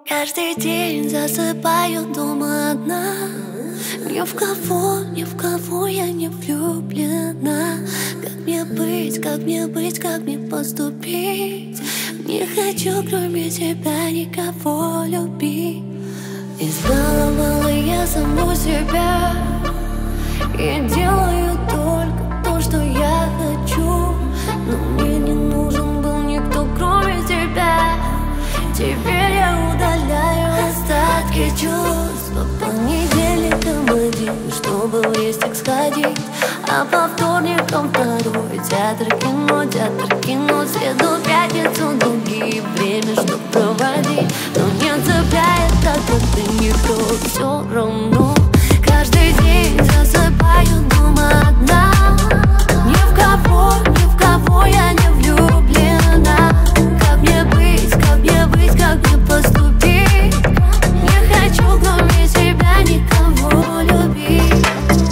Каждый день засыпаю дома одна. Ни в кого я не влюблена. Как мне поступить? Не хочу, кроме тебя, никого любить. Избаловала я саму себя и делаю только то, что я хочу. Но мне не нужен был никто, кроме тебя. Теперь я удаляю остатки чувств. По понедельникам один, чтобы в рестик сходить, а по вторникам второй. Театр, кино, среду, пятницу другие. Время, чтоб проводить, но не цепляет, как будто никто. Все равно каждый день засыпаю дома одна. Ни в кого я не влюблена. Как мне быть, как мне поступить? Не хочу, кроме тебя, никого любить.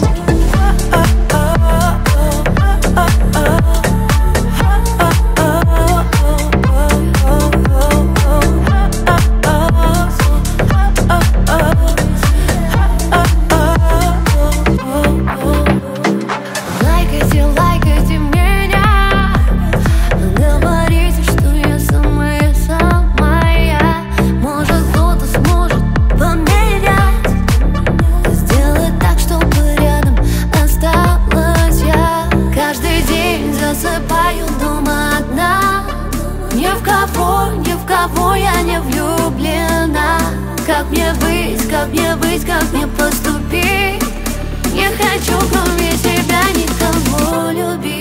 Лайкайте меня, говорите, что я самая. Может, кто-то сможет поменять, сделать так, чтобы рядом осталась я. Каждый день засыпаю дома одна. Ни в кого я не влюблена. Как мне быть, как мне поступить? Не хочу, кроме тебя, никого любить.